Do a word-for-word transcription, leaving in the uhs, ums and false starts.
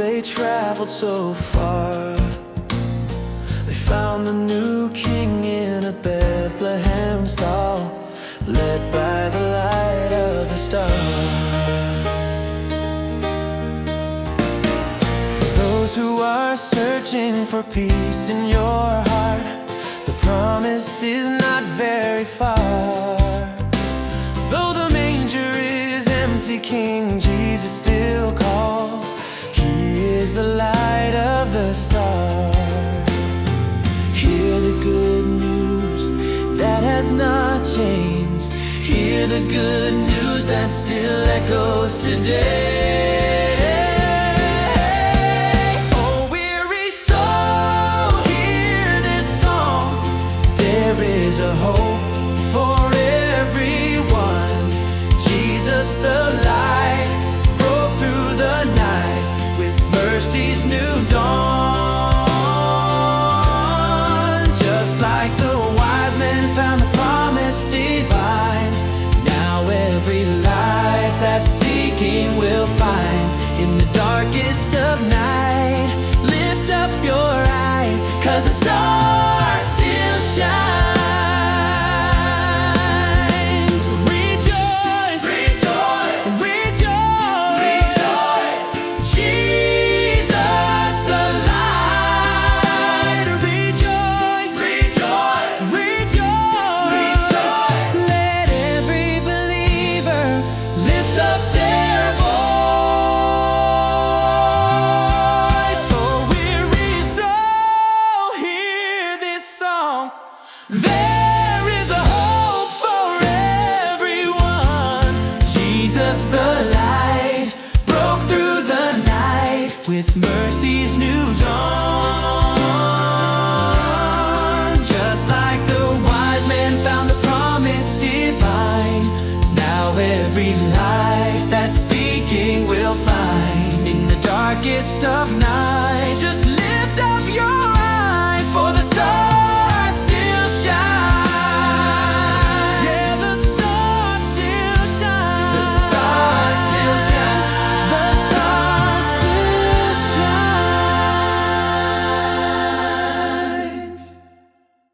they traveled so far. They found the new king in a Bethlehem stall, led by the light of the star. For those who are searching for peace in your heart, the promise is not very far. Though the manger is empty, King Jesus still calls. He is the light of the star. Hear the good news that has not changed. Hear the good news that still echoes today. Oh, weary soul, hear this song. There is a hope for everyone. Jesus the light broke through the night with mercy's new dawn. Just like the wise men found the promise divine, now every life that's seeking will find. In the darkest of night, lift up your eyes, 'cause the star still shines. There is a hope for everyone. Jesus the light broke through the night with mercy's new dawn. Just like the wise men found the promise divine, now every life that's seeking will find. In the darkest of night,